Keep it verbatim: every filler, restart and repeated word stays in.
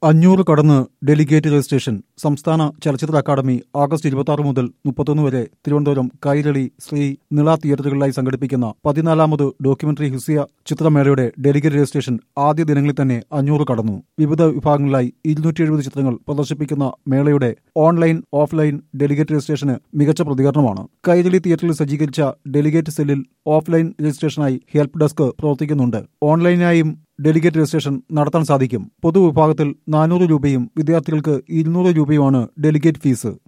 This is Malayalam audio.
അഞ്ഞൂറ് കടന്ന് ഡെലിഗേറ്റ് രജിസ്ട്രേഷൻ. സംസ്ഥാന ചലച്ചിത്ര അക്കാദമി ആഗസ്റ്റ് ഇരുപത്തി ആറ് മുതൽ മുപ്പത്തൊന്ന് വരെ തിരുവനന്തപുരം കൈരളി ശ്രീ നിള തിയേറ്ററുകളിലായി സംഘടിപ്പിക്കുന്ന പതിനാലാമത് ഡോക്യുമെന്ററി ഹിസിയ ചിത്രമേളയുടെ ഡെലിഗേറ്റ് രജിസ്ട്രേഷൻ ആദ്യ ദിനങ്ങളിൽ തന്നെ അഞ്ഞൂറ് കടന്നു. വിവിധ വിഭാഗങ്ങളിലായി ഇരുന്നൂറ്റി എഴുപത് ചിത്രങ്ങൾ പ്രദർശിപ്പിക്കുന്ന മേളയുടെ ഓൺലൈൻ ഓഫ്ലൈൻ ഡെലിഗേറ്റ് രജിസ്ട്രേഷന് മികച്ച പ്രതികരണമാണ്. കൈരളി തിയേറ്ററിൽ സജ്ജീകരിച്ച ഡെലിഗേറ്റ് സെല്ലിൽ ഓഫ്ലൈൻ രജിസ്ട്രേഷനായി ഹെൽപ്പ് ഡെസ്ക് പ്രവർത്തിക്കുന്നുണ്ട്. ഓൺലൈനായും ഡെലിഗേറ്റ് രജിസ്ട്രേഷൻ നടത്താൻ സാധിക്കും. പൊതുവിഭാഗത്തിൽ നാനൂറ് രൂപയും വിദ്യാർത്ഥികൾക്ക് ഇരുന്നൂറ് രൂപയുമാണ് ഡെലിഗേറ്റ് ഫീസ്.